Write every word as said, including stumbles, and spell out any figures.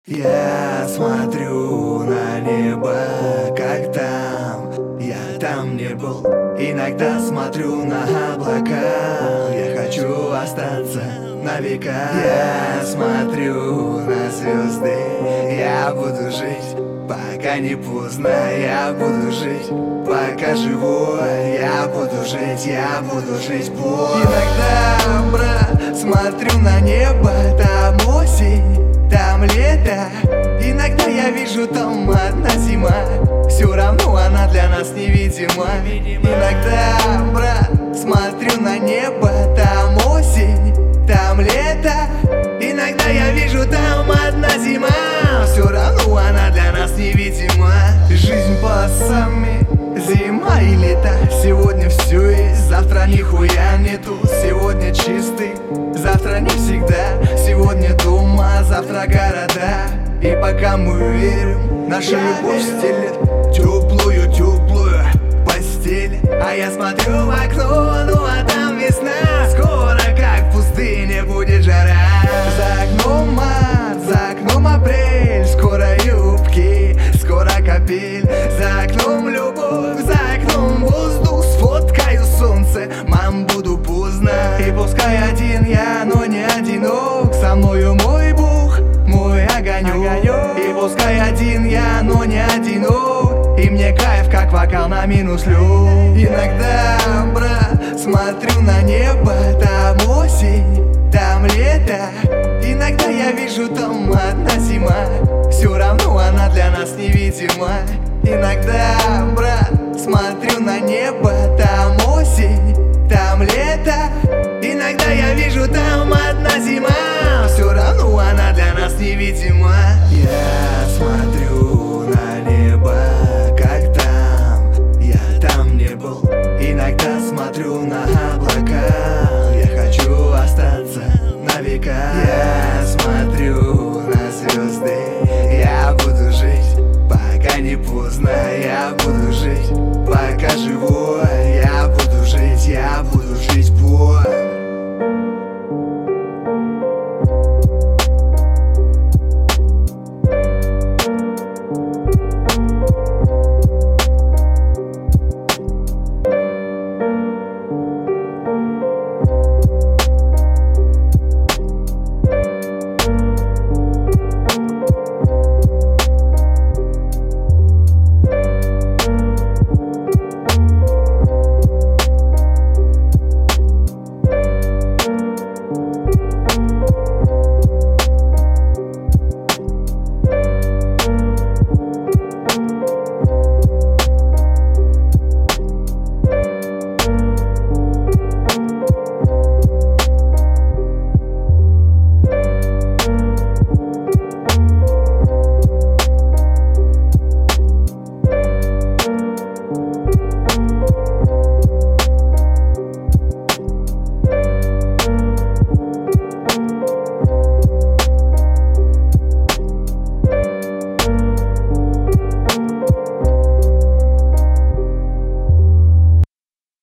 Я смотрю на небо, как там, я там не был. Иногда смотрю на облака, я хочу остаться на века. Я смотрю на звезды, я буду жить, пока не поздно. Я буду жить, пока живу. Я буду жить, я буду жить бой. Иногда, брат, смотрю на небо, там осень, там лето. Иногда я вижу там одна зима, все равно она для нас невидима. Иногда, брат, смотрю на небо, там осень, там лето. Иногда я вижу там одна зима, все равно она для нас невидима. Жизнь пассами, зима и лето. Сегодня все есть, завтра нихуя нету. Сегодня чистый, завтра не всегда. Сегодня дома, завтра города. И пока мы верим, наша любовь стелет теплую-теплую постель. А я смотрю в окно, ну а там весна. Скоро, как в пустыне, будет жара. За окном март, за окном апрель. Скоро юбки, скоро капель. За окном любовь, за окном воздух. Сфоткаю солнце, мам, буду поздно. И пускай один я, но не одинок. Со мною мой Бог, мой огонек. И пускай один я, но не одинок. И мне кайф, как вокал на минус люк. Иногда, брат, смотрю на небо, там осень, там лето. Иногда я вижу там одна зима, все равно она для нас невидима. Иногда, брат, смотрю на небо, там осень, там лето. Иногда я вижу там одна зима, все равно она для нас невидима.